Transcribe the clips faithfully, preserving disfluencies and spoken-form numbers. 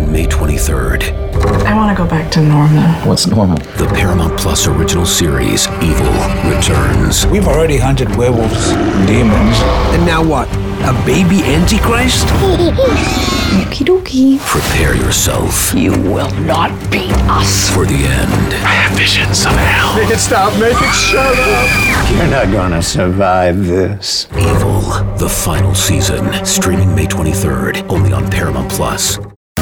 streaming May twenty-third. I want to go back to normal. What's normal? The Paramount Plus original series, Evil, returns. We've already hunted werewolves and demons. And now what? A baby Antichrist? Okie dokie. Prepare yourself. You will not beat us. For the end. I have visions of hell. Make it stop, make it shut up. You're not gonna survive this. Evil, the final season, streaming May twenty-third, only on Paramount Plus.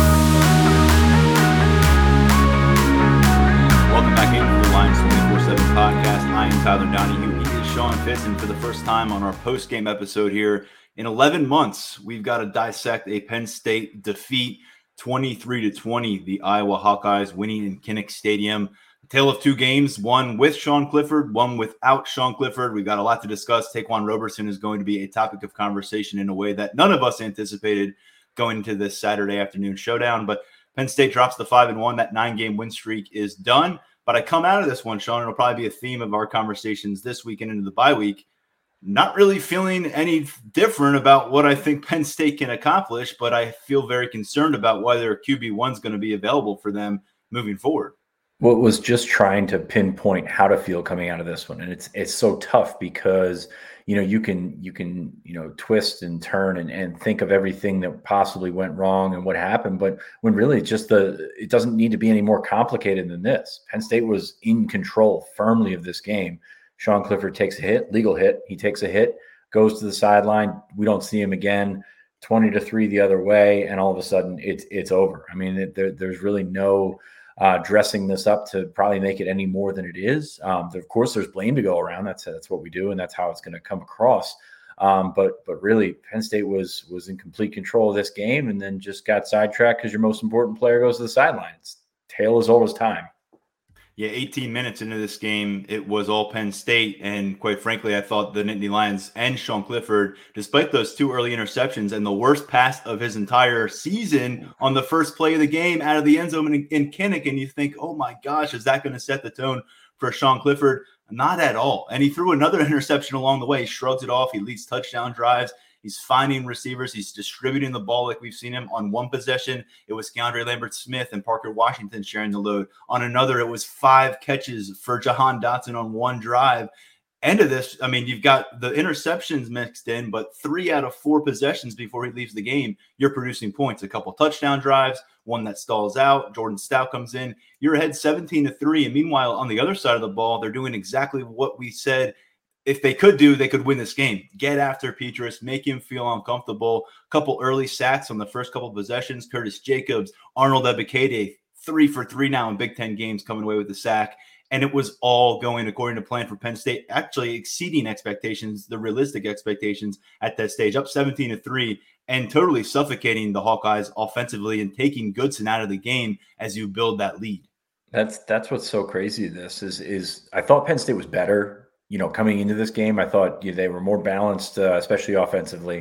Welcome back into the Lions twenty-four seven podcast. I am Tyler Donahue. He is Sean Fitz, and for the first time on our post-game episode here, in eleven months, we've got to dissect a Penn State defeat, twenty-three to twenty, the Iowa Hawkeyes winning in Kinnick Stadium. A tale of two games, one with Sean Clifford, one without Sean Clifford. We've got a lot to discuss. Taquan Roberson is going to be a topic of conversation in a way that none of us anticipated going into this Saturday afternoon showdown. But Penn State drops the five and one. That nine-game win streak is done. But I come out of this one, Sean, it'll probably be a theme of our conversations this week and into the bye week. Not really feeling any different about what I think Penn State can accomplish, but I feel very concerned about whether Q B one is going to be available for them moving forward. Well, it was just trying to pinpoint how to feel coming out of this one. And it's it's so tough because, you know, you can, you can, you know, twist and turn and, and think of everything that possibly went wrong and what happened. But when really it's just the, it doesn't need to be any more complicated than this. Penn State was in control firmly of this game. Sean Clifford takes a hit, legal hit. He takes a hit, goes to the sideline. We don't see him again, twenty to three the other way. And all of a sudden it's, it's over. I mean, it, there, there's really no uh, dressing this up to probably make it any more than it is. Um, of course, there's blame to go around. That's, that's what we do. And that's how it's going to come across. Um, but, but really Penn State was, was in complete control of this game and then just got sidetracked because your most important player goes to the sidelines. Tale as old as time. Yeah, eighteen minutes into this game, it was all Penn State. And quite frankly, I thought the Nittany Lions and Sean Clifford, despite those two early interceptions and the worst pass of his entire season on the first play of the game out of the end zone in, in Kinnick, and you think, oh my gosh, is that going to set the tone for Sean Clifford? Not at all. And he threw another interception along the way. He shrugs it off. He leads touchdown drives. He's finding receivers. He's distributing the ball like we've seen him. On one possession, it was Keandre Lambert-Smith and Parker Washington sharing the load. On another, it was five catches for Jahan Dotson on one drive. End of this, I mean, you've got the interceptions mixed in, but three out of four possessions before he leaves the game, you're producing points. A couple touchdown drives, one that stalls out. Jordan Stout comes in. You're ahead seventeen to three. And meanwhile, on the other side of the ball, they're doing exactly what we said if they could do, they could win this game. Get after Petras, make him feel uncomfortable. A couple early sacks on the first couple of possessions. Curtis Jacobs, Arnold Ebiketie, three for three now in Big Ten games, coming away with the sack. And it was all going according to plan for Penn State, actually exceeding expectations, the realistic expectations at that stage, up seventeen to three, and totally suffocating the Hawkeyes offensively and taking Goodson out of the game as you build that lead. That's that's what's so crazy. This is is I thought Penn State was better. You know, coming into this game, I thought you know, they were more balanced, uh, especially offensively.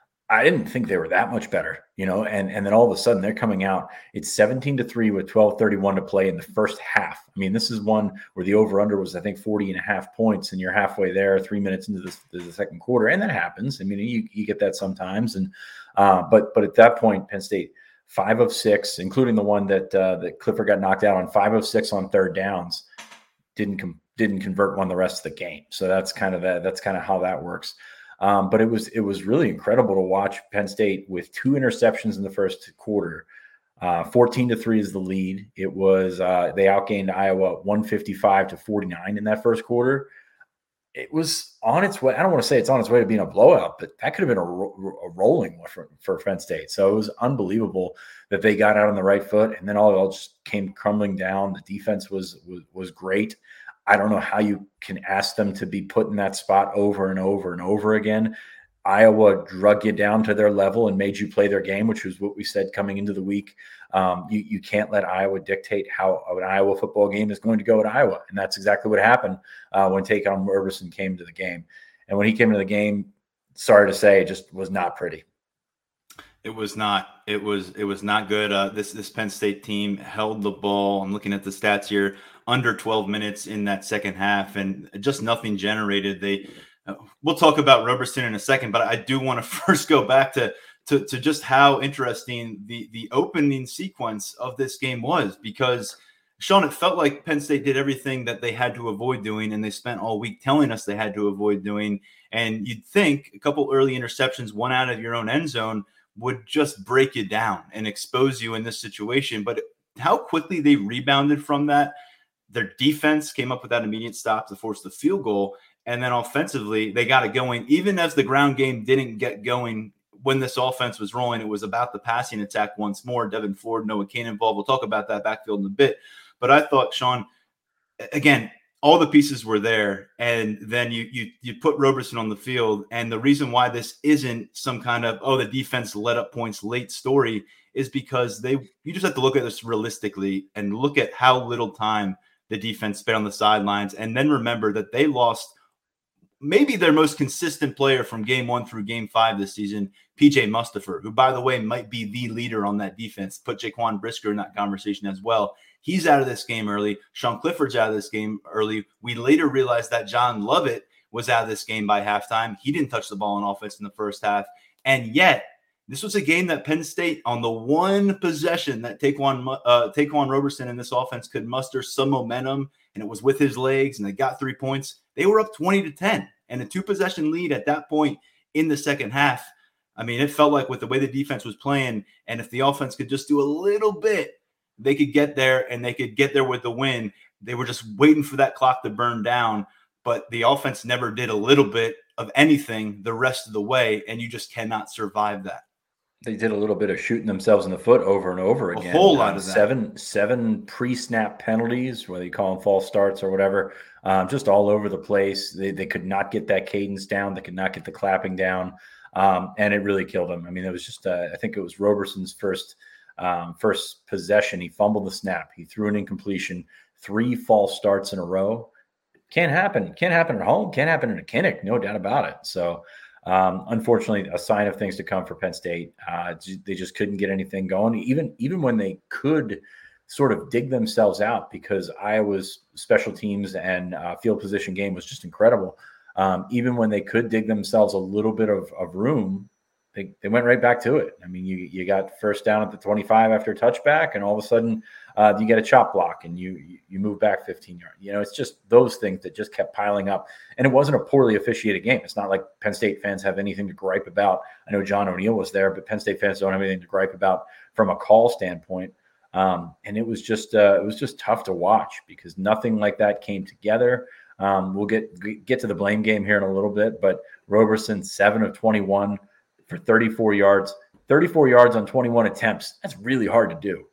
I didn't think they were that much better, you know, and, and then all of a sudden they're coming out. It's seventeen to three with twelve thirty-one to play in the first half. I mean, this is one where the over-under was, I think, forty and a half points, and you're halfway there, three minutes into the, the second quarter. And that happens. I mean, you, you get that sometimes. And uh, but but at that point, Penn State, five of six, including the one that, uh, that Clifford got knocked out on, five of six on third downs, didn't come. didn't convert one the rest of the game. So that's kind of that. That's kind of how that works. Um, but it was it was really incredible to watch Penn State with two interceptions in the first quarter. Uh, fourteen to three is the lead. It was uh, they outgained Iowa one fifty-five to forty-nine in that first quarter. It was on its way. I don't want to say it's on its way to being a blowout, but that could have been a, ro- a rolling one for, for Penn State. So it was unbelievable that they got out on the right foot, and then all it all just came crumbling down. The defense was was, was great. I don't know how you can ask them to be put in that spot over and over and over again. Iowa drug you down to their level and made you play their game, which was what we said coming into the week. Um, you, you can't let Iowa dictate how an Iowa football game is going to go at Iowa. And that's exactly what happened uh, when Taquan Roberson came to the game. And when he came to the game, sorry to say, it just was not pretty. It was not. It was. It was not good. Uh, this this Penn State team held the ball. I'm looking at the stats here. Under twelve minutes in that second half, and just nothing generated. They. Uh, we'll talk about Roberson in a second, but I do want to first go back to to, to just how interesting the, the opening sequence of this game was, because Sean, it felt like Penn State did everything that they had to avoid doing, and they spent all week telling us they had to avoid doing. And you'd think a couple early interceptions, one out of your own end zone, would just break you down and expose you in this situation. But how quickly they rebounded from that. Their defense came up with that immediate stop to force the field goal. And then offensively, they got it going. Even as the ground game didn't get going when this offense was rolling, it was about the passing attack once more. Devin Ford, Noah Cain involved. We'll talk about that backfield in a bit. But I thought, Sean, again, all the pieces were there, and then you you you put Roberson on the field. And the reason why this isn't some kind of, oh, the defense let up points late story is because they you just have to look at this realistically and look at how little time the defense spent on the sidelines, and then remember that they lost maybe their most consistent player from game one through game five this season, P J Mustipher, who, by the way, might be the leader on that defense. Put Jaquan Brisker in that conversation as well. He's out of this game early. Sean Clifford's out of this game early. We later realized that John Lovett was out of this game by halftime. He didn't touch the ball on offense in the first half. And yet, this was a game that Penn State, on the one possession that Taquan, uh, Taquan Roberson and this offense could muster some momentum, and it was with his legs, and they got three points. They were up twenty to ten, and a two-possession lead at that point in the second half. I mean, it felt like with the way the defense was playing, and if the offense could just do a little bit, they could get there, and they could get there with the win. They were just waiting for that clock to burn down, but the offense never did a little bit of anything the rest of the way, and you just cannot survive that. They did a little bit of shooting themselves in the foot over and over again. A whole lot um, of that. Seven, seven pre-snap penalties, whether you call them false starts or whatever, um, just all over the place. They they could not get that cadence down. They could not get the clapping down, um, and it really killed them. I mean, it was just, uh, I think it was Roberson's first um, first possession. He fumbled the snap. He threw an incompletion. Three false starts in a row. Can't happen. Can't happen at home. Can't happen in a Kinnick. No doubt about it. So. Um, unfortunately, a sign of things to come for Penn State. Uh, they just couldn't get anything going, even even when they could sort of dig themselves out, because Iowa's special teams and uh, field position game was just incredible. Um, even when they could dig themselves a little bit of, of room, they, they went right back to it. I mean, you you got first down at the twenty-five after a touchback, and all of a sudden uh, you get a chop block and you you move back fifteen yards. You know, it's just those things that just kept piling up. And it wasn't a poorly officiated game. It's not like Penn State fans have anything to gripe about. I know John O'Neill was there, but Penn State fans don't have anything to gripe about from a call standpoint. Um, and it was just uh, it was just tough to watch because nothing like that came together. Um, we'll get get to the blame game here in a little bit, but Roberson, seven of twenty-one for thirty-four yards, thirty-four yards on twenty-one attempts. That's really hard to do.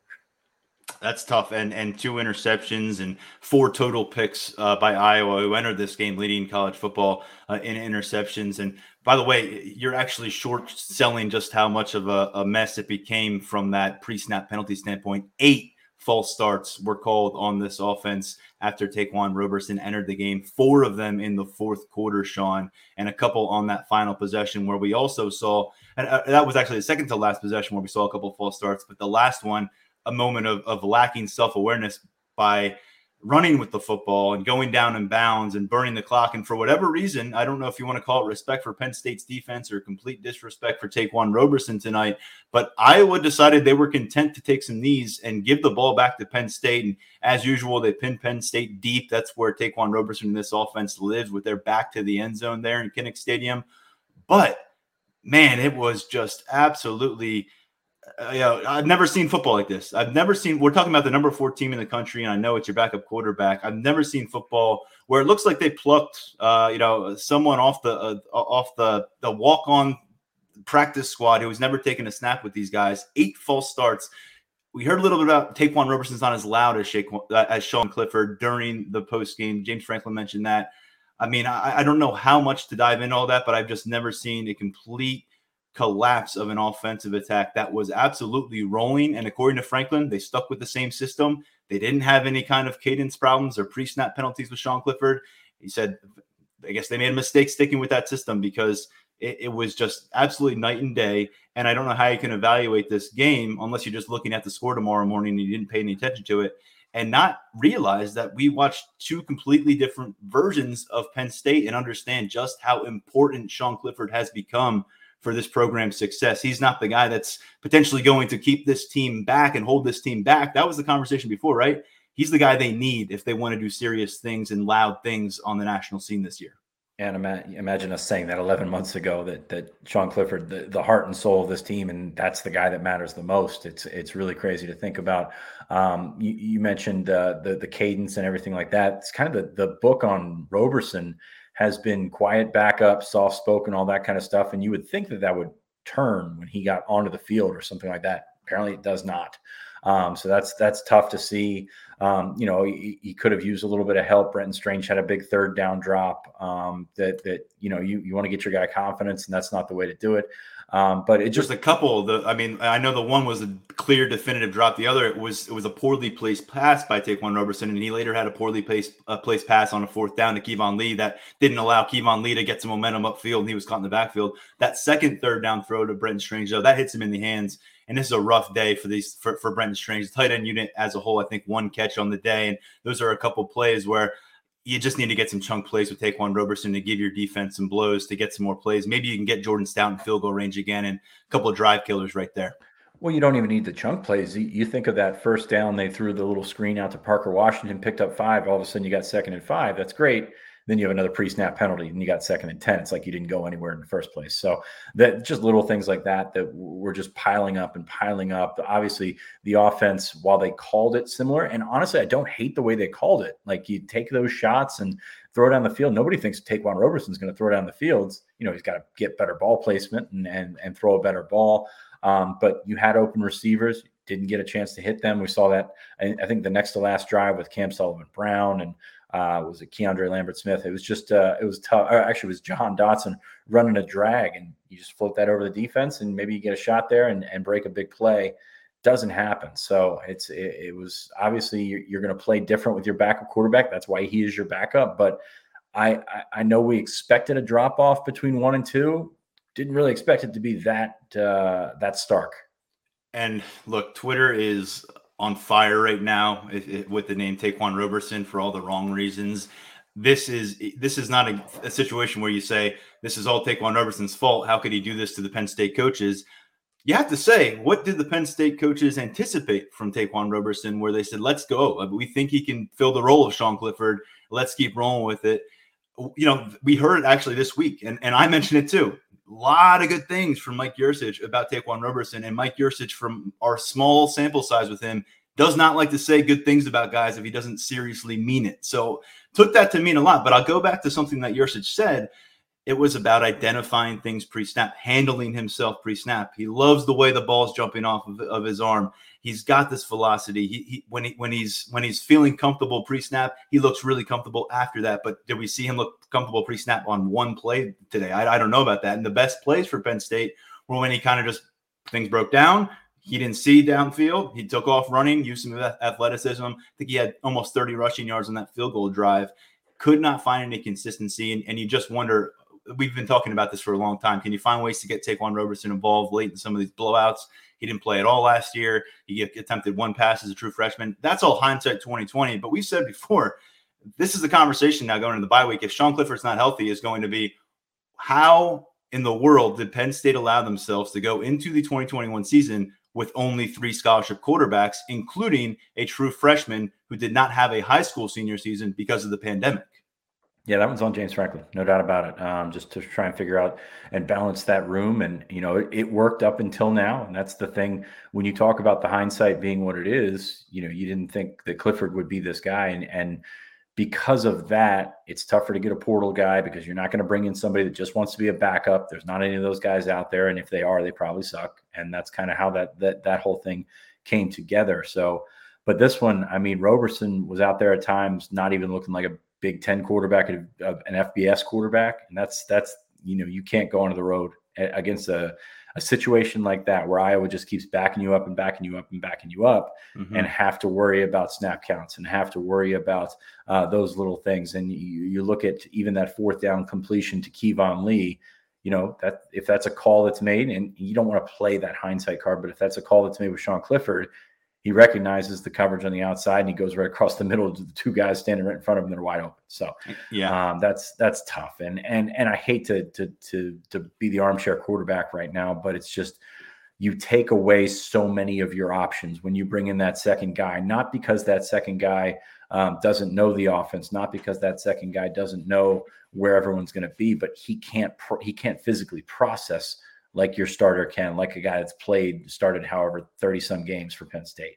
That's tough. And and two interceptions and four total picks uh, by Iowa, who entered this game leading college football uh, in interceptions. And by the way, you're actually short selling just how much of a, a mess it became from that pre-snap penalty standpoint. Eight false starts were called on this offense after Taquan Roberson entered the game, four of them in the fourth quarter, Sean, and a couple on that final possession where we also saw, and uh, that was actually the second to last possession where we saw a couple false starts, but the last one, a moment of, of lacking self-awareness by running with the football and going down in bounds and burning the clock. And for whatever reason, I don't know if you want to call it respect for Penn State's defense or complete disrespect for Taquan Roberson tonight, but Iowa decided they were content to take some knees and give the ball back to Penn State. And as usual, they pinned Penn State deep. That's where Taquan Roberson and this offense lives, with their back to the end zone there in Kinnick Stadium. But man, it was just absolutely Uh, you know, I've never seen football like this. I've never seen, we're talking about the number four team in the country, and I know it's your backup quarterback. I've never seen football where it looks like they plucked, uh, you know, someone off the, uh, off the, the walk-on practice squad who was never taken a snap with these guys. Eight false starts. We heard a little bit about Taquan Roberson's not as loud as, Shake, uh, as Sean Clifford during the post-game. James Franklin mentioned that. I mean, I, I don't know how much to dive into all that, but I've just never seen a complete collapse of an offensive attack that was absolutely rolling. And according to Franklin, they stuck with the same system. They didn't have any kind of cadence problems or pre-snap penalties with Sean Clifford. He said, I guess they made a mistake sticking with that system because it, it was just absolutely night and day. And I don't know how you can evaluate this game unless you're just looking at the score tomorrow morning and you didn't pay any attention to it and not realize that we watched two completely different versions of Penn State and understand just how important Sean Clifford has become for this program's success. He's not the guy that's potentially going to keep this team back and hold this team back. That was the conversation before, right? He's the guy they need if they want to do serious things and loud things on the national scene this year. And imagine us saying that eleven months ago, that that Sean Clifford, the, the heart and soul of this team, and that's the guy that matters the most. It's it's really crazy to think about. Um, you, you mentioned uh, the the cadence and everything like that. It's kind of the the book on Roberson has been quiet backup, soft spoken, all that kind of stuff. And you would think that that would turn when he got onto the field or something like that. Apparently, it does not. Um, so that's that's tough to see. Um, you know, he, he could have used a little bit of help. Brenton Strange had a big third down drop um, that, that, you know, you, you want to get your guy confidence, and that's not the way to do it. Um, but it just There's a couple. The I mean, I know the one was a clear, definitive drop. The other, it was it was a poorly placed pass by Taquan Roberson, and he later had a poorly placed uh, placed pass on a fourth down to Kevon Lee that didn't allow Kevon Lee to get some momentum upfield, and he was caught in the backfield. That second third down throw to Brenton Strange, though, that hits him in the hands. And this is a rough day for these for, for Brenton Strange. The tight end unit as a whole, I think one catch on the day. And those are a couple plays where you just need to get some chunk plays with Taquan Roberson to give your defense some blows to get some more plays. Maybe you can get Jordan Stout in field goal range again, and a couple of drive killers right there. Well, you don't even need the chunk plays. You, you think of that first down, they threw the little screen out to Parker Washington, picked up five. All of a sudden you got second and five. That's great. Then you have another pre-snap penalty and you got second and ten. It's like you didn't go anywhere in the first place. So that just little things like that, that were just piling up and piling up. Obviously the offense, while they called it similar, and honestly, I don't hate the way they called it. Like, you take those shots and throw it down the field. Nobody thinks Taquan Roberson's going to throw down the fields. You know, he's got to get better ball placement and, and, and throw a better ball. Um, but you had open receivers, didn't get a chance to hit them. We saw that, I, I think, the next to last drive with Cam Sullivan-Brown and Uh, was it Keandre Lambert-Smith? It was just, uh, it was tough. Or actually, it was John Dotson running a drag, and you just float that over the defense, and maybe you get a shot there and, and break a big play. Doesn't happen. So it's it, it was obviously you're, you're going to play different with your backup quarterback. That's why he is your backup. But I, I I know we expected a drop off between one and two. Didn't really expect it to be that uh, that stark. And look, Twitter is on fire right now it, it, with the name Taquan Roberson for all the wrong reasons. This is this is not a, a situation where you say this is all Taquan Roberson's fault. How could he do this to the Penn State coaches? You have to say, what did the Penn State coaches anticipate from Taquan Roberson, where they said, let's go. We think he can fill the role of Sean Clifford. Let's keep rolling with it. You know, we heard actually this week, and, and I mentioned it too. A lot of good things from Mike Yurcich about Taquan Roberson, and Mike Yurcich, from our small sample size with him, does not like to say good things about guys if he doesn't seriously mean it. So took that to mean a lot. But I'll go back to something that Yurcich said. It was about identifying things pre-snap, handling himself pre-snap. He loves the way the ball's jumping off of, of his arm. He's got this velocity. He, he when he when he's when he's feeling comfortable pre-snap, he looks really comfortable after that. But did we see him look comfortable pre-snap on one play today? I, I don't know about that. And the best plays for Penn State were when he kind of just things broke down. He didn't see downfield. He took off running, used some athleticism. I think he had almost thirty rushing yards on that field goal drive. Could not find any consistency, and, and you just wonder. We've been talking about this for a long time. Can you find ways to get Taquan Roberson involved late in some of these blowouts? He didn't play at all last year. He attempted one pass as a true freshman. That's all hindsight twenty twenty. But we said before, this is the conversation now going into the bye week. If Sean Clifford's not healthy, is going to be, how in the world did Penn State allow themselves to go into the twenty twenty-one season with only three scholarship quarterbacks, including a true freshman who did not have a high school senior season because of the pandemic? Yeah, that one's on James Franklin, no doubt about it. Um, just to try and figure out and balance that room. And, you know, it, it worked up until now. And that's the thing. When you talk about the hindsight being what it is, you know, you didn't think that Clifford would be this guy. And, and because of that, it's tougher to get a portal guy, because you're not going to bring in somebody that just wants to be a backup. There's not any of those guys out there. And if they are, they probably suck. And that's kind of how that, that, that whole thing came together. So, but this one, I mean, Roberson was out there at times, not even looking like a Big Ten quarterback, an F B S quarterback. And that's, that's, you know, you can't go onto the road against a, a situation like that where Iowa just keeps backing you up and backing you up and backing you up mm-hmm. and have to worry about snap counts and have to worry about uh, those little things. And you, you look at even that fourth down completion to Kevon Lee, you know, that if that's a call that's made, and you don't want to play that hindsight card, but if that's a call that's made with Sean Clifford, he recognizes the coverage on the outside and he goes right across the middle to the two guys standing right in front of him that are wide open. So yeah, um, that's that's tough. And and and I hate to to to to be the armchair quarterback right now, but it's just you take away so many of your options when you bring in that second guy, not because that second guy um, doesn't know the offense, not because that second guy doesn't know where everyone's going to be, but he can't pro- he can't physically process like your starter can, like a guy that's played, started however thirty some games for Penn State.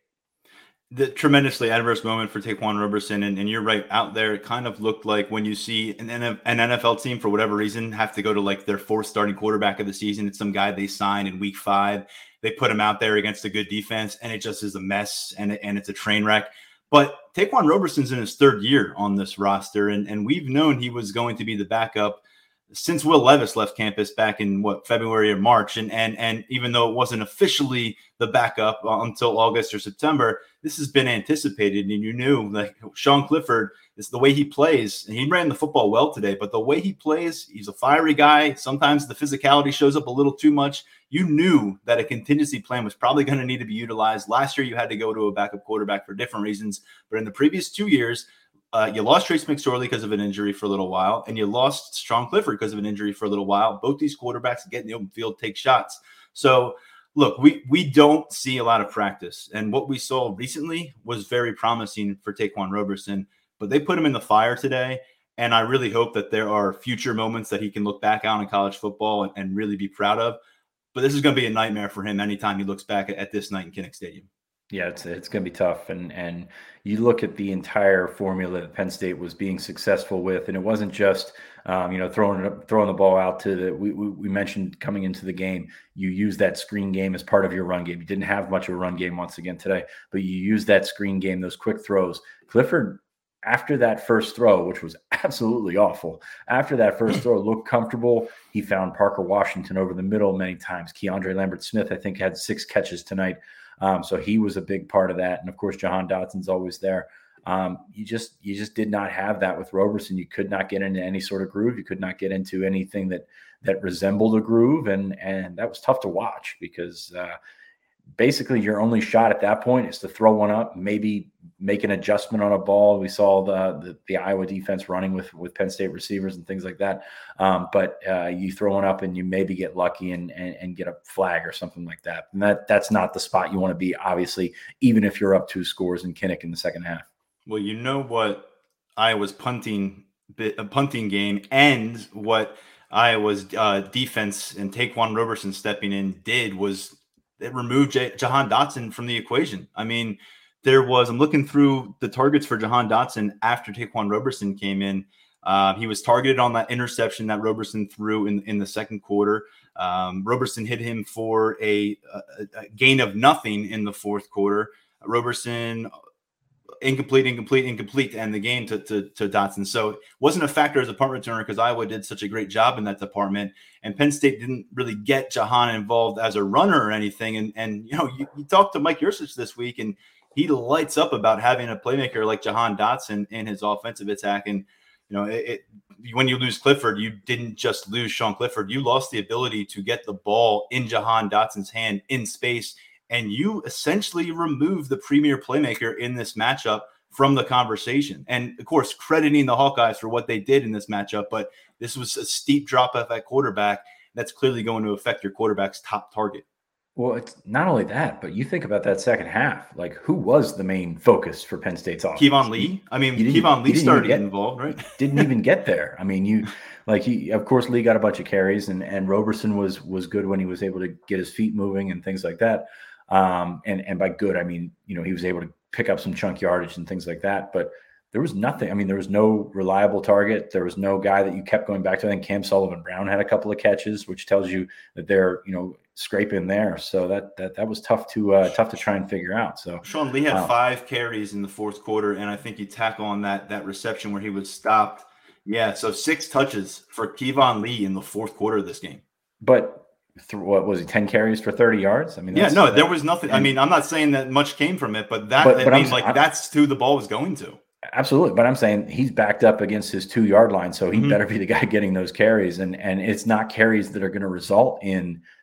The tremendously adverse moment for Taquan Roberson, and, and you're right, out there, it kind of looked like when you see an, an N F L team, for whatever reason, have to go to like their fourth starting quarterback of the season. It's some guy they signed in week five. They put him out there against a good defense, and it just is a mess, and, and it's a train wreck. But Taquan Roberson's in his third year on this roster, and, and we've known he was going to be the backup since Will Levis left campus back in what February or March. And, and, and even though it wasn't officially the backup until August or September, this has been anticipated. And you knew, like, Sean Clifford is the way he plays, and he ran the football well today, but the way he plays, he's a fiery guy. Sometimes the physicality shows up a little too much. You knew that a contingency plan was probably going to need to be utilized. Last year, you had to go to a backup quarterback for different reasons, but in the previous two years, Uh, you lost Trace McSorley because of an injury for a little while, and you lost Sean Clifford because of an injury for a little while. Both these quarterbacks get in the open field, take shots. So, look, we we don't see a lot of practice, and what we saw recently was very promising for Taquan Roberson, but they put him in the fire today, and I really hope that there are future moments that he can look back on in college football and, and really be proud of. But this is going to be a nightmare for him anytime he looks back at, at this night in Kinnick Stadium. Yeah, it's it's going to be tough, and and you look at the entire formula that Penn State was being successful with, and it wasn't just um, you know throwing throwing the ball out to the. We, we we mentioned coming into the game, you use that screen game as part of your run game. You didn't have much of a run game once again today, but you use that screen game, those quick throws. Clifford, after that first throw, which was absolutely awful, after that first throw, looked comfortable. He found Parker Washington over the middle many times. Keandre Lambert-Smith, I think, had six catches tonight. Um, so he was a big part of that. And of course, Jahan Dotson's always there. Um, you just, you just did not have that with Roberson. You could not get into any sort of groove. You could not get into anything that, that resembled a groove. And, and that was tough to watch because, uh, basically your only shot at that point is to throw one up, maybe make an adjustment on a ball. We saw the the, the Iowa defense running with, with Penn State receivers and things like that. Um, but uh, you throw one up and you maybe get lucky and, and and get a flag or something like that. And that that's not the spot you want to be, obviously, even if you're up two scores in Kinnick in the second half. Well, you know what Iowa's punting a punting game and what Iowa's uh, defense and Taquan Roberson stepping in did was it removed J- Jahan Dotson from the equation. I mean, there was, I'm looking through the targets for Jahan Dotson after Taquan Roberson came in. Uh, he was targeted on that interception that Roberson threw in, in the second quarter. Um, Roberson hit him for a, a, a gain of nothing in the fourth quarter. Roberson incomplete, incomplete, incomplete to end the game to, to, to Dotson. So it wasn't a factor as a punt returner because Iowa did such a great job in that department. And Penn State didn't really get Jahan involved as a runner or anything. And, and you know, you, you talked to Mike Yurcich this week, and he lights up about having a playmaker like Jahan Dotson in his offensive attack. And, you know, it, it when you lose Clifford, you didn't just lose Sean Clifford. You lost the ability to get the ball in Jahan Dotson's hand in space, and you essentially remove the premier playmaker in this matchup from the conversation. And, of course, crediting the Hawkeyes for what they did in this matchup, but this was a steep drop-off at quarterback that's clearly going to affect your quarterback's top target. Well, it's not only that, but you think about that second half. Like, who was the main focus for Penn State's offense? Kevon Lee. I mean, Kevon Lee started getting involved, right? Didn't even get there. I mean, you like he. Of course, Lee got a bunch of carries, and and Roberson was was good when he was able to get his feet moving and things like that. Um, and and by good, I mean, you know, he was able to pick up some chunk yardage and things like that. But there was nothing. I mean, there was no reliable target. There was no guy that you kept going back to. I think Cam Sullivan-Brown had a couple of catches, which tells you that they're, you know, scraping there. So that that that was tough to uh, tough to try and figure out. So Sean Lee had um, five carries in the fourth quarter, and I think you tack on that that reception where he was stopped. Yeah, so six touches for Kevon Lee in the fourth quarter of this game. But th- what was he? Ten carries for thirty yards. I mean, yeah, no, that, there was nothing. I mean, I'm not saying that much came from it, but that but, I but mean, I'm, like I'm, that's who the ball was going to. Absolutely. But I'm saying he's backed up against his two yard line. So he mm-hmm. better be the guy getting those carries. And, and it's not carries that are going to result in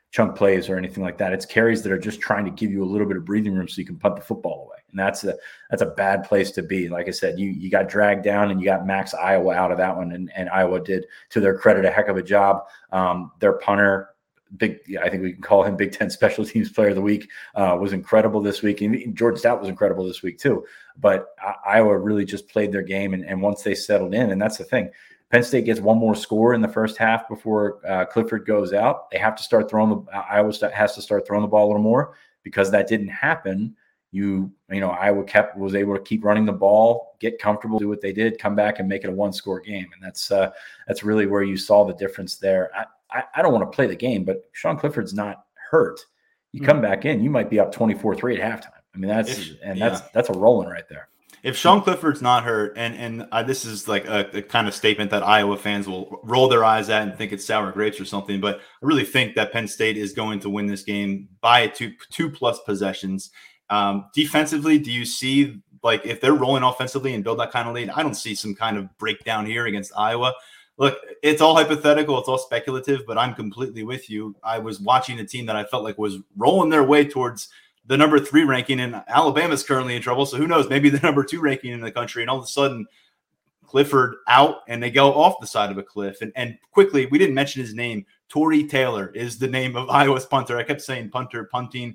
chunk plays or anything like that. It's carries that are just trying to give you a little bit of breathing room so you can punt the football away. And that's a that's a bad place to be. Like I said, you you got dragged down and you got Max Iowa out of that one. And, and Iowa did, to their credit, a heck of a job. Um, their punter, big, I think we can call him Big Ten Special Teams Player of the Week, uh, was incredible this week. And Jordan Stout was incredible this week too. But uh, Iowa really just played their game. And, and once they settled in, and that's the thing, Penn State gets one more score in the first half before uh, Clifford goes out. They have to start throwing the uh, Iowa has to start throwing the ball a little more. Because that didn't happen, you you know Iowa kept was able to keep running the ball, get comfortable, do what they did, come back and make it a one-score game, and that's uh, that's really where you saw the difference there. I, I, I don't want to play the game, but Sean Clifford's not hurt. You come mm-hmm. back in, you might be up twenty-four three at halftime. I mean that's if, and that's yeah. that's a rolling right there. If Sean Clifford's not hurt, and and uh, this is like a, a kind of statement that Iowa fans will roll their eyes at and think it's sour grapes or something, but I really think that Penn State is going to win this game by two two plus possessions. Um, defensively, do you see, like, if they're rolling offensively and build that kind of lead, I don't see some kind of breakdown here against Iowa. Look, it's all hypothetical, it's all speculative, but I'm completely with you. I was watching a team that I felt like was rolling their way towards the number three ranking, and Alabama's currently in trouble. So who knows, maybe the number two ranking in the country. And all of a sudden Clifford out and they go off the side of a cliff. And, and quickly, we didn't mention his name. Tory Taylor is the name of Iowa's punter. I kept saying punter, punting.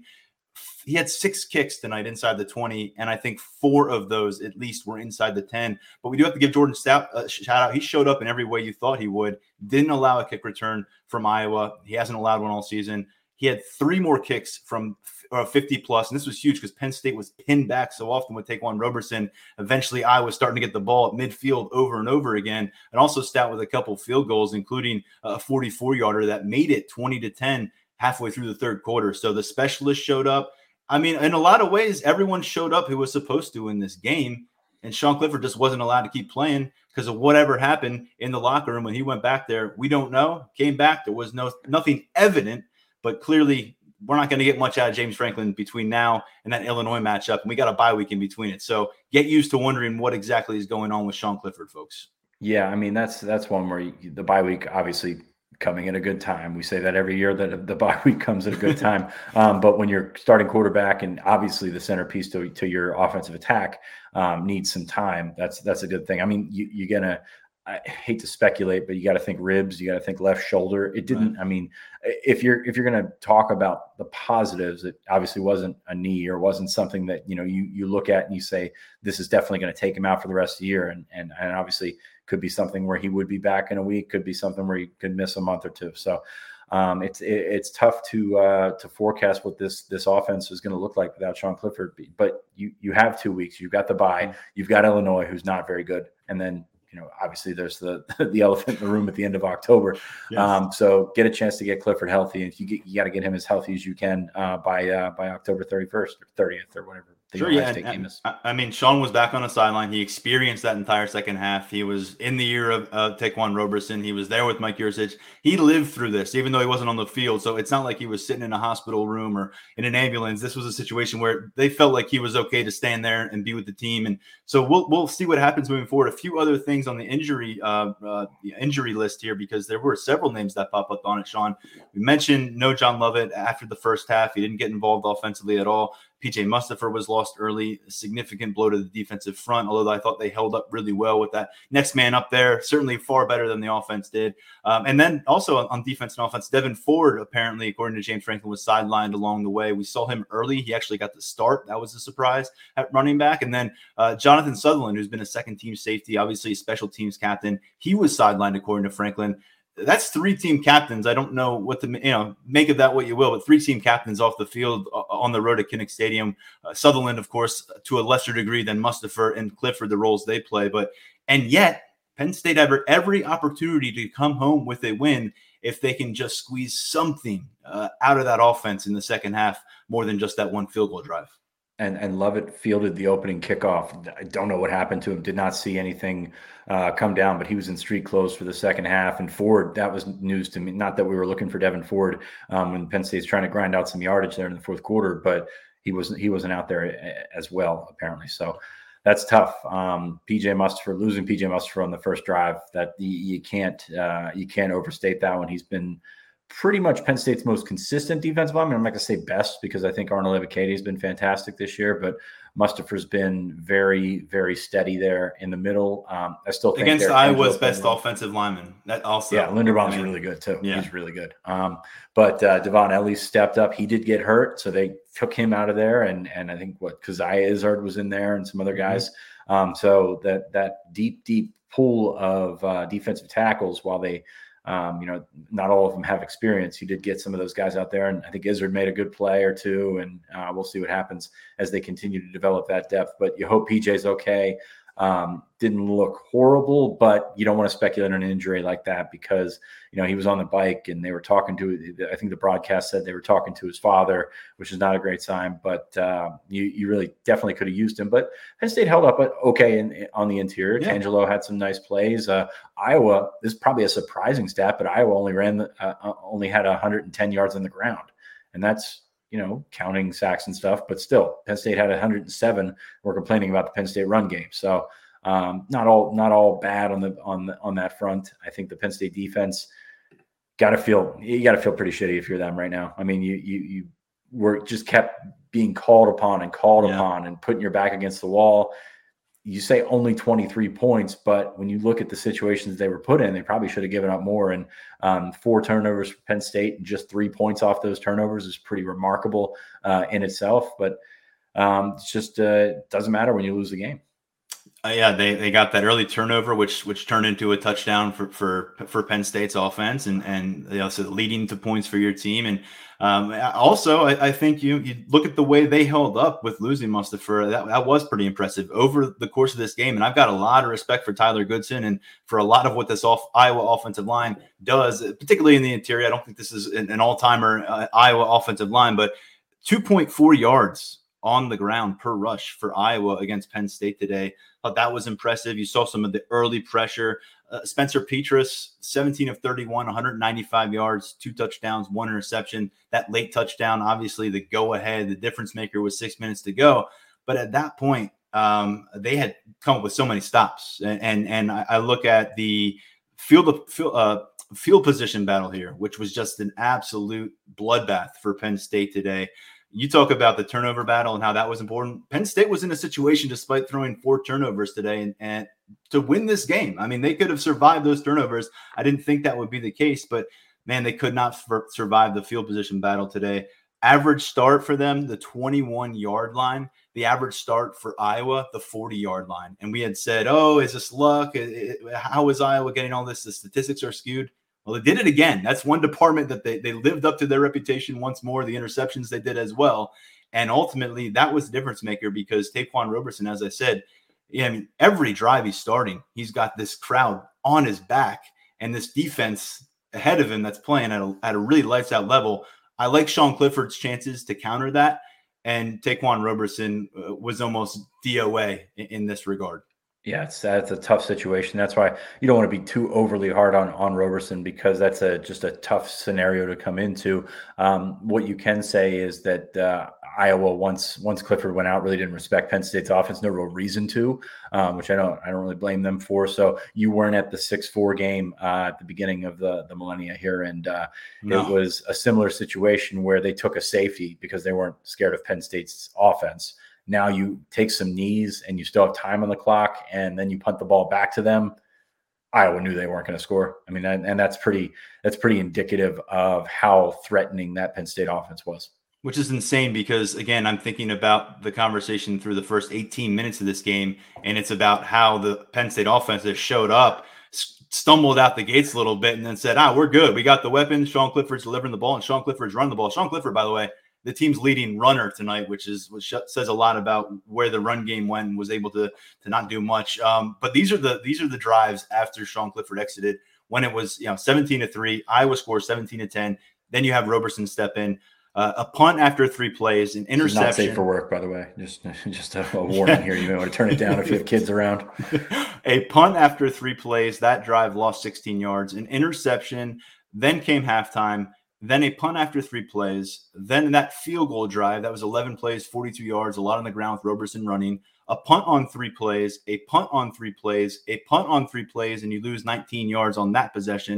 He had six kicks tonight inside the twenty, and I think four of those at least were inside the ten. But we do have to give Jordan Stout a shout out. He showed up in every way you thought he would. Didn't allow a kick return from Iowa. He hasn't allowed one all season. He had three more kicks from uh, fifty plus, and this was huge because Penn State was pinned back so often with Taquan Roberson. Eventually, Iowa was starting to get the ball at midfield over and over again, and also Stout with a couple field goals, including a forty-four yarder that made it twenty to ten halfway through the third quarter. So the specialists showed up. I mean, in a lot of ways, everyone showed up who was supposed to in this game, and Sean Clifford just wasn't allowed to keep playing because of whatever happened in the locker room when he went back there. We don't know. Came back, there was no nothing evident. But clearly, we're not going to get much out of James Franklin between now and that Illinois matchup. And we got a bye week in between it. So get used to wondering what exactly is going on with Sean Clifford, folks. Yeah, I mean, that's that's one where you, the bye week obviously coming at a good time. We say that every year that the bye week comes at a good time. um, but when you're starting quarterback and obviously the centerpiece to, to your offensive attack um, needs some time, that's that's a good thing. I mean, you, you're going to – I hate to speculate, but you got to think ribs. You got to think left shoulder. It didn't. Right. I mean, if you're if you're going to talk about the positives, it obviously wasn't a knee or wasn't something that you know you you look at and you say this is definitely going to take him out for the rest of the year. And and and obviously could be something where he would be back in a week. Could be something where he could miss a month or two. So um, it's it, it's tough to uh, to forecast what this this offense is going to look like without Sean Clifford. But you you have two weeks. You've got the bye. You've got Illinois, who's not very good, and then. You know, obviously there's the the elephant in the room at the end of October. Yes. Um, so get a chance to get Clifford healthy, and you get, you got to get him as healthy as you can uh, by uh, by October thirty-first or thirtieth or whatever. The sure, yeah. And, and, I mean, Sean was back on the sideline. He experienced that entire second half. He was in the year of uh, Taquan Roberson. He was there with Mike Yurcich. He lived through this, even though he wasn't on the field. So it's not like he was sitting in a hospital room or in an ambulance. This was a situation where they felt like he was okay to stand there and be with the team. And so we'll we'll see what happens moving forward. A few other things on the injury uh, uh, the injury list here, because there were several names that popped up on it, Sean. We mentioned no John Lovett after the first half. He didn't get involved offensively at all. P J Mustipher was lost early, a significant blow to the defensive front, although I thought they held up really well with that next man up there, certainly far better than the offense did. Um, and then also on, on defense and offense, Devin Ford, apparently, according to James Franklin, was sidelined along the way. We saw him early. He actually got the start. That was a surprise at running back. And then uh, Jonathan Sutherland, who's been a second-team safety, obviously a special teams captain, he was sidelined, according to Franklin. That's three team captains. I don't know what to, you know, make of that what you will, but three team captains off the field uh, on the road at Kinnick Stadium. Uh, Sutherland, of course, to a lesser degree than Mustipher and Clifford, the roles they play. But and yet Penn State had every opportunity to come home with a win if they can just squeeze something uh, out of that offense in the second half, more than just that one field goal drive. And and Lovett fielded the opening kickoff. I don't know what happened to him. Did not see anything uh, come down, but he was in street clothes for the second half. And Ford, that was news to me. Not that we were looking for Devin Ford um, when Penn State's trying to grind out some yardage there in the fourth quarter, but he wasn't he wasn't out there as well, apparently. So that's tough. Um, P J Mustipher, losing P J Mustipher on the first drive, that you, you can't uh, you can't overstate that one. He's been pretty much Penn State's most consistent defensive lineman. I'm not going to say best because I think Arnold Ebiketie has been fantastic this year, but Mustipher's been very, very steady there in the middle. Um, I still think against Iowa's best offensive lineman. That also, yeah, Linderbaum's I mean, really good too. Yeah. He's really good. Um, but uh, Devon Ellie stepped up. He did get hurt, so they took him out of there, and and I think what Keziah Izzard was in there and some other guys. Mm-hmm. Um, so that that deep, deep pool of uh, defensive tackles, while they. Um, you know, not all of them have experience. You did get some of those guys out there, and I think Izzard made a good play or two, and uh, we'll see what happens as they continue to develop that depth. But you hope P J's okay. Um, didn't look horrible, but you don't want to speculate on an injury like that because, you know, he was on the bike and they were talking to, I think the broadcast said they were talking to his father, which is not a great sign, but uh, you, you really definitely could have used him. But Penn State held up okay in, on the interior. Yeah. Tangelo had some nice plays. Uh, Iowa, this is probably a surprising stat, but Iowa only ran, the, uh, only had one hundred ten yards on the ground. And that's, you know, counting sacks and stuff, but still Penn State had one hundred seven. We're complaining about the Penn State run game. So um, not all, not all bad on the, on the, on that front. I think the Penn State defense got to feel, you got to feel pretty shitty if you're them right now. I mean, you, you, you were just kept being called upon and called yeah. upon and putting your back against the wall. You say only twenty-three points, but when you look at the situations they were put in, they probably should have given up more. And um, four turnovers for Penn State and just three points off those turnovers is pretty remarkable uh, in itself. But um, it's just uh, doesn't matter when you lose the game. Uh, yeah, they, they got that early turnover, which which turned into a touchdown for for, for Penn State's offense, and and you know, so leading to points for your team. And um, also, I, I think you you look at the way they held up with losing Mustipher. That that was pretty impressive over the course of this game. And I've got a lot of respect for Tyler Goodson and for a lot of what this off, Iowa offensive line does, particularly in the interior. I don't think this is an, an all timer uh, Iowa offensive line, but two point four yards on the ground per rush for Iowa against Penn State today. Thought that was impressive. You saw some of the early pressure. Uh, Spencer Petras, seventeen of thirty-one, one hundred ninety-five yards, two touchdowns, one interception. That late touchdown, obviously the go-ahead, the difference maker was six minutes to go. But at that point, um, they had come up with so many stops. And and, and I, I look at the field of, field, uh, field position battle here, which was just an absolute bloodbath for Penn State today. You talk about the turnover battle and how that was important. Penn State was in a situation, despite throwing four turnovers today, and, and to win this game. I mean, they could have survived those turnovers. I didn't think that would be the case, but man, they could not f- survive the field position battle today. Average start for them, the twenty-one yard line. The average start for Iowa, the forty yard line. And we had said, oh, is this luck? How is Iowa getting all this? The statistics are skewed. Well, they did it again. That's one department that they, they lived up to their reputation once more. The interceptions they did as well. And ultimately, that was the difference maker because Taquan Roberson, as I said, yeah, I mean, every drive he's starting, he's got this crowd on his back and this defense ahead of him that's playing at a, at a really lights out level. I like Sean Clifford's chances to counter that. And Taquan Roberson uh, was almost D O A in, in this regard. Yeah, it's that's a tough situation. That's why you don't want to be too overly hard on on Roberson because that's a just a tough scenario to come into. Um, what you can say is that uh, Iowa once once Clifford went out really didn't respect Penn State's offense. No real reason to, um, which I don't I don't really blame them for. So you weren't at the six four game uh, at the beginning of the the millennia here, and uh, no. It was a similar situation where they took a safety because they weren't scared of Penn State's offense. Now you take some knees and you still have time on the clock and then you punt the ball back to them. Iowa knew they weren't going to score. I mean, and, and that's pretty, that's pretty indicative of how threatening that Penn State offense was. Which is insane because, again, I'm thinking about the conversation through the first eighteen minutes of this game, and it's about how the Penn State offense has showed up, stumbled out the gates a little bit, and then said, ah, we're good. We got the weapons. Sean Clifford's delivering the ball, and Sean Clifford's running the ball. Sean Clifford, by the way, the team's leading runner tonight, which is which says a lot about where the run game went and was able to to not do much. Um, but these are the these are the drives after Sean Clifford exited when it was you know seventeen to three. Iowa scores seventeen to ten. Then you have Roberson step in, uh, a punt after three plays, an interception. Not safe for work, by the way. Just just a, a warning here. You may want to turn it down if you have kids around. A punt after three plays. That drive lost sixteen yards. An interception. Then came halftime. Then a punt after three plays. Then that field goal drive. That was eleven plays, forty-two yards, a lot on the ground with Roberson running. A punt on three plays, a punt on three plays, a punt on three plays, and you lose nineteen yards on that possession.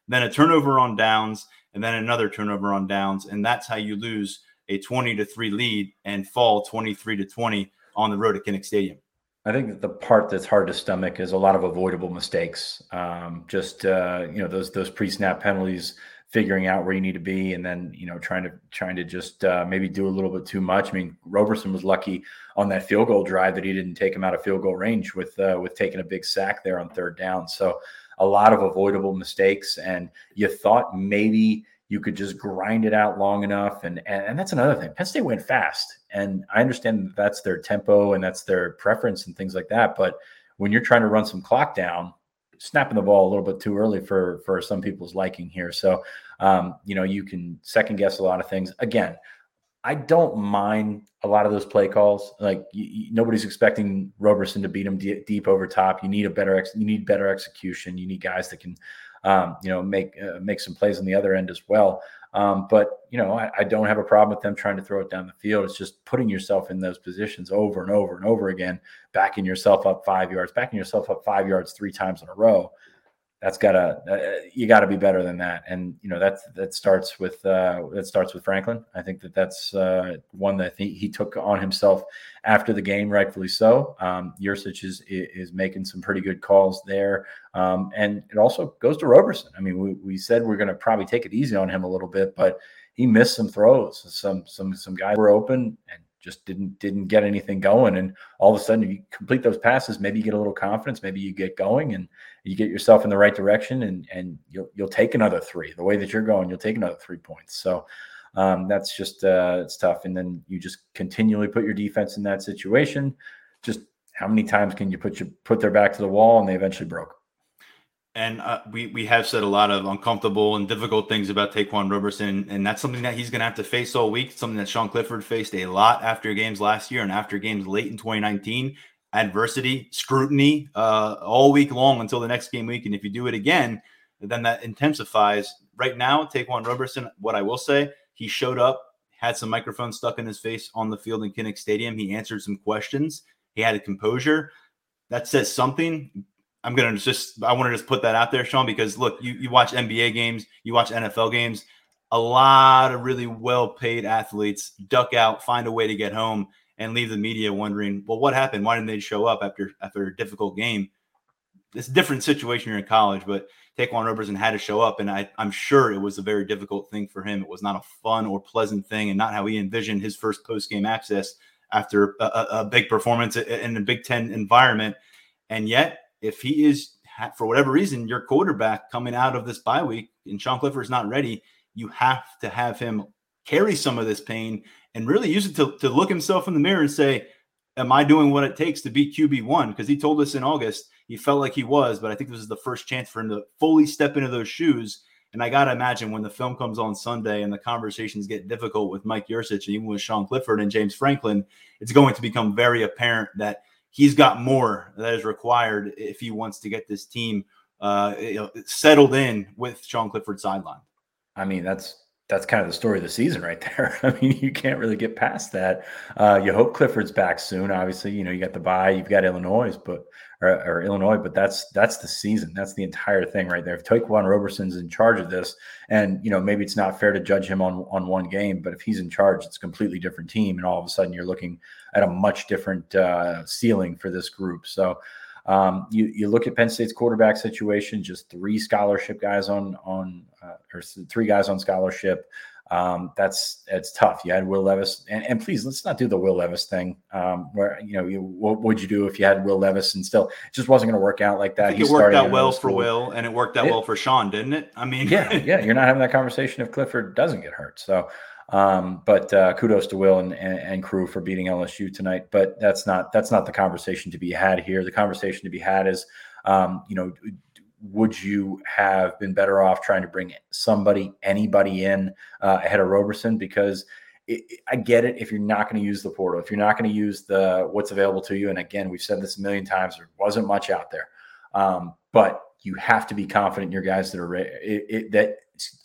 then a turnover on downs, and then another turnover on downs. And that's how you lose a twenty to three lead and fall twenty-three to twenty on the road at Kinnick Stadium. I think that the part that's hard to stomach is a lot of avoidable mistakes. Um, just, uh, you know, those, those pre-snap penalties, figuring out where you need to be, and then, you know, trying to, trying to just uh, maybe do a little bit too much. I mean, Roberson was lucky on that field goal drive that he didn't take him out of field goal range with, uh, with taking a big sack there on third down. So a lot of avoidable mistakes, and you thought maybe you could just grind it out long enough. And, and, and that's another thing. Penn State went fast, and I understand that that's their tempo and that's their preference and things like that. But when you're trying to run some clock down, snapping the ball a little bit too early for, for some people's liking here. So, um, you know, you can second guess a lot of things. Again, I don't mind a lot of those play calls. Like you, you, nobody's expecting Roberson to beat him d- deep over top. You need a better, ex- you need better execution. You need guys that can, Um, you know, make uh, make some plays on the other end as well. Um, but, you know, I, I don't have a problem with them trying to throw it down the field. It's just putting yourself in those positions over and over and over again, backing yourself up five yards, backing yourself up five yards three times in a row. That's gotta uh, you got to be better than that. And, you know, that's that starts with uh, that starts with Franklin. I think that that's uh, one that he, he took on himself after the game, rightfully so. Um, Yurcich is is making some pretty good calls there, um, and it also goes to Roberson. I mean, we we said we're going to probably take it easy on him a little bit, but he missed some throws. Some some some guys were open and just didn't didn't get anything going. And all of a sudden, if you complete those passes, maybe you get a little confidence, maybe you get going, and you get yourself in the right direction, and and you'll you'll take another three. The way that you're going, you'll take another three points. So um, that's just uh, it's tough. And then you just continually put your defense in that situation. Just how many times can you put your put their back to the wall, and they eventually broke? And uh, we we have said a lot of uncomfortable and difficult things about Taquan Roberson, and that's something that he's going to have to face all week. Something that Sean Clifford faced a lot after games last year and after games late in twenty nineteen. Adversity, scrutiny, uh, all week long until the next game week. And if you do it again, then that intensifies. Right now, Taquan Roberson, what I will say, he showed up, had some microphones stuck in his face on the field in Kinnick Stadium. He answered some questions. He had a composure. That says something. I'm going to just, I want to just put that out there, Sean, because look, you, you watch N B A games, you watch N F L games, a lot of really well-paid athletes duck out, find a way to get home, and leave the media wondering, well, what happened? Why didn't they show up after, after a difficult game? It's a different situation here in college, but Taquan Roberson had to show up, and I, I'm sure it was a very difficult thing for him. It was not a fun or pleasant thing, and not how he envisioned his first post-game access after a, a big performance in a Big Ten environment. And yet, if he is, for whatever reason, your quarterback coming out of this bye week and Sean Clifford's not ready, you have to have him carry some of this pain and really use it to, to look himself in the mirror and say, am I doing what it takes to be Q B one? Because he told us in August he felt like he was, but I think this is the first chance for him to fully step into those shoes. And I got to imagine when the film comes on Sunday and the conversations get difficult with Mike Yurcich and even with Sean Clifford and James Franklin, it's going to become very apparent that he's got more that is required if he wants to get this team uh, you know, settled in with Sean Clifford's sideline. I mean, that's that's kind of the story of the season right there. I mean, you can't really get past that. Uh, you hope Clifford's back soon. Obviously, you know, you got the bye, you've got Illinois, but or, or Illinois, but that's that's the season. That's the entire thing right there. If Taquan Roberson's in charge of this, and you know, maybe it's not fair to judge him on on one game, but if he's in charge, it's a completely different team, and all of a sudden you're looking at a much different uh, ceiling for this group. So. Um, you you look at Penn State's quarterback situation, just three scholarship guys on on uh, or three guys on scholarship. Um, that's it's tough. You had Will Levis, and, and please let's not do the Will Levis thing. Um, where you know you, what would you do if you had Will Levis and still it just wasn't going to work out like that? I think He's it worked out well for Will, and it worked out it, well for Sean, didn't it? I mean, yeah, yeah. You're not having that conversation if Clifford doesn't get hurt. So. Um, but uh, kudos to Will and, and, and crew for beating L S U tonight. But that's not that's not the conversation to be had here. The conversation to be had is, um, you know, would you have been better off trying to bring somebody, anybody in uh, ahead of Roberson? Because it, it, I get it if you're not going to use the portal, if you're not going to use the what's available to you. And again, we've said this a million times. There wasn't much out there, um, but you have to be confident in your guys that are ready. It, it, that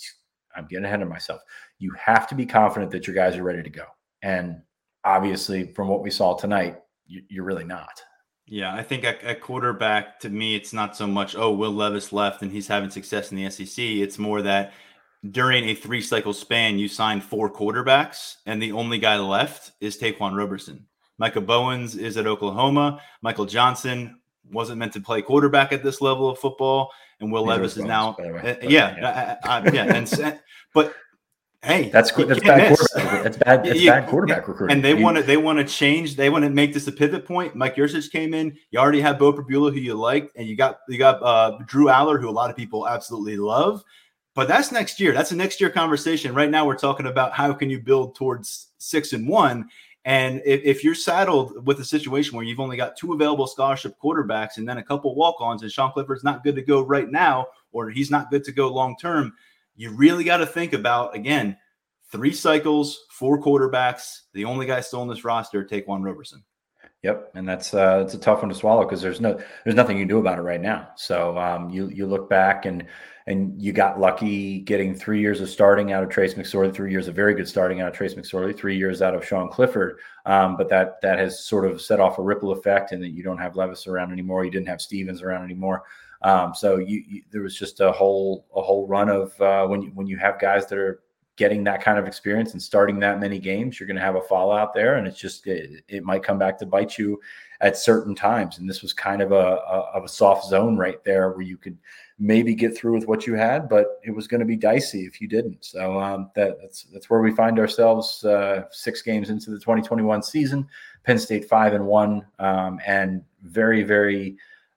I'm getting ahead of myself. You have to be confident that your guys are ready to go. And obviously, from what we saw tonight, you, you're really not. Yeah, I think at, at quarterback, to me, it's not so much, oh, Will Levis left and he's having success in the S E C. It's more that during a three cycle span, you signed four quarterbacks, and the only guy left is Taquan Roberson. Micah Bowens is at Oklahoma. Michael Johnson wasn't meant to play quarterback at this level of football, and Will Levis is now, uh, yeah, yeah, uh, uh, yeah, and but hey, that's that's bad quarterback. That's bad. That's yeah, bad quarterback yeah. recruiting. And they want to they want to change. They want to make this a pivot point. Mike Yurcich came in. You already have Bo Prabula, who you liked, and you got you got uh, Drew Aller, who a lot of people absolutely love. But that's next year. That's a next year conversation. Right now, we're talking about how can you build towards six and one. And if, if you're saddled with a situation where you've only got two available scholarship quarterbacks and then a couple walk-ons, and Sean Clifford's not good to go right now, or he's not good to go long term, you really got to think about, again, three cycles, four quarterbacks. The only guy still on this roster, Taquan Roberson. Yep, and that's uh, it's a tough one to swallow because there's no there's nothing you can do about it right now. So um, you you look back and and you got lucky getting three years of starting out of Trace McSorley, three years of very good starting out of Trace McSorley, three years out of Sean Clifford. Um, but that that has sort of set off a ripple effect, and that you don't have Levis around anymore. You didn't have Stevens around anymore. Um, so you, you there was just a whole a whole run of uh, when you when you have guys that are getting that kind of experience and starting that many games, you're going to have a fallout there. And it's just, it, it might come back to bite you at certain times. And this was kind of a, a, of a soft zone right there where you could maybe get through with what you had, but it was going to be dicey if you didn't. So um, that, that's, that's where we find ourselves uh, six games into the twenty twenty-one season, Penn State five and one um, and very, very,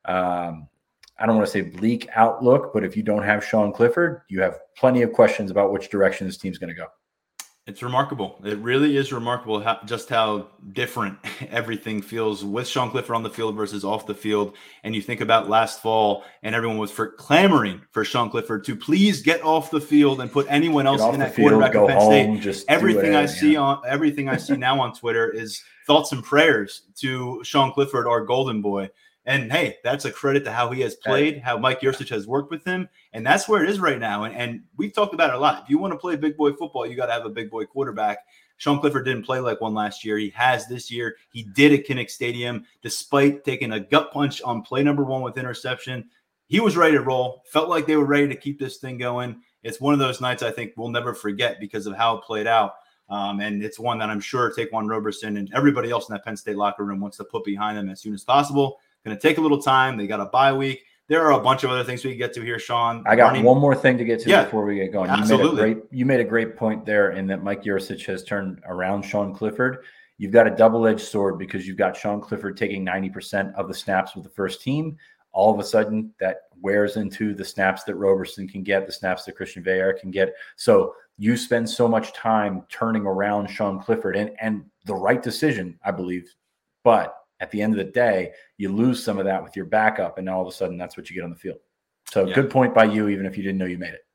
um, I don't want to say bleak outlook, but if you don't have Sean Clifford, you have plenty of questions about which direction this team's going to go. It's remarkable. It really is remarkable how, just how different everything feels with Sean Clifford on the field versus off the field. And you think about last fall, and everyone was for clamoring for Sean Clifford to please get off the field and put anyone else in that field, quarterback of Penn State. Just everything I yeah. see on everything I see now on Twitter is thoughts and prayers to Sean Clifford, our golden boy. And hey, that's a credit to how he has played, how Mike Yurcich has worked with him. And that's where it is right now. And, and we've talked about it a lot. If you want to play big boy football, you got to have a big boy quarterback. Sean Clifford didn't play like one last year. He has this year. He did at Kinnick Stadium, despite taking a gut punch on play number one with interception. He was ready to roll, felt like they were ready to keep this thing going. It's one of those nights I think we'll never forget because of how it played out. Um, and it's one that I'm sure Taquan Roberson and everybody else in that Penn State locker room wants to put behind them as soon as possible. Going to take a little time. They got a bye week. There are a bunch of other things we can get to here, Sean. I got Running. one more thing to get to yeah. before we get going. Absolutely. You made a great, you made a great point there in that Mike Yurcich has turned around Sean Clifford. You've got a double-edged sword because you've got Sean Clifford taking ninety percent of the snaps with the first team. All of a sudden, that wears into the snaps that Roberson can get, the snaps that Christian Veilleux can get. So you spend so much time turning around Sean Clifford, and, and the right decision, I believe. But at the end of the day, you lose some of that with your backup, and all of a sudden that's what you get on the field. So yeah. Good point by you, even if you didn't know you made it.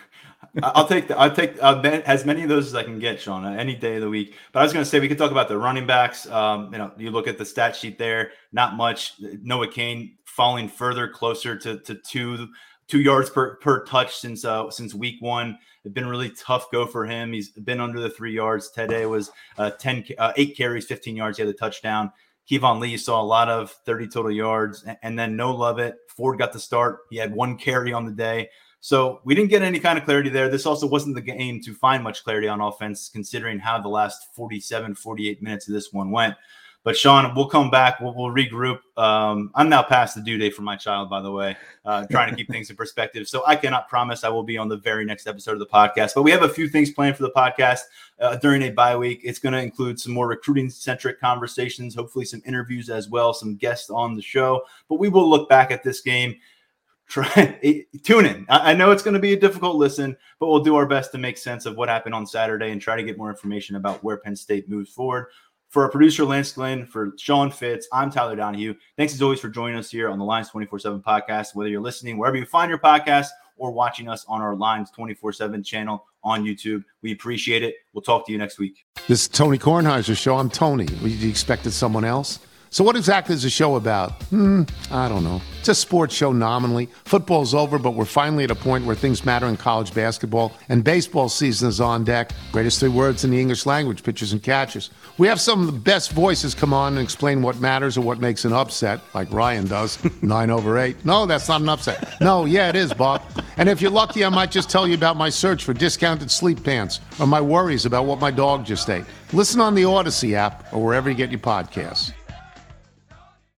I'll take the, I'll take uh, as many of those as I can get, Sean, uh, any day of the week. But I was going to say we could talk about the running backs. Um, you know, you look at the stat sheet there, not much. Noah Cain falling further closer to to two two yards per per touch since uh, since week one. It's been really tough go for him. He's been under the three yards. Today was uh, ten uh, eight carries, fifteen yards. He had a touchdown. Kevon Lee saw a lot of thirty total yards, and, and then no Lovett. Ford got the start. He had one carry on the day. So we didn't get any kind of clarity there. This also wasn't the game to find much clarity on offense, considering how the last forty-seven, forty-eight minutes of this one went. But, Sean, we'll come back. We'll, we'll regroup. Um, I'm now past the due date for my child, by the way, uh, trying to keep things in perspective. So I cannot promise I will be on the very next episode of the podcast. But we have a few things planned for the podcast uh, during a bye week. It's going to include some more recruiting-centric conversations, hopefully some interviews as well, some guests on the show. But we will look back at this game. Try tune in. I, I know it's going to be a difficult listen, but we'll do our best to make sense of what happened on Saturday and try to get more information about where Penn State moves forward. For our producer, Lance Glenn, for Sean Fitz, I'm Tyler Donahue. Thanks as always for joining us here on the Lines twenty-four seven podcast, whether you're listening wherever you find your podcast or watching us on our Lines twenty-four seven channel on YouTube. We appreciate it. We'll talk to you next week. This is Tony Kornheiser's show. I'm Tony. You expected someone else? So what exactly is the show about? Hmm, I don't know. It's a sports show nominally. Football's over, but we're finally at a point where things matter in college basketball, and baseball season is on deck. Greatest three words in the English language, pitchers and catchers. We have some of the best voices come on and explain what matters or what makes an upset, like Ryan does. Nine over eight. No, that's not an upset. No, yeah, it is, Bob. And if you're lucky, I might just tell you about my search for discounted sleep pants or my worries about what my dog just ate. Listen on the Odyssey app or wherever you get your podcasts.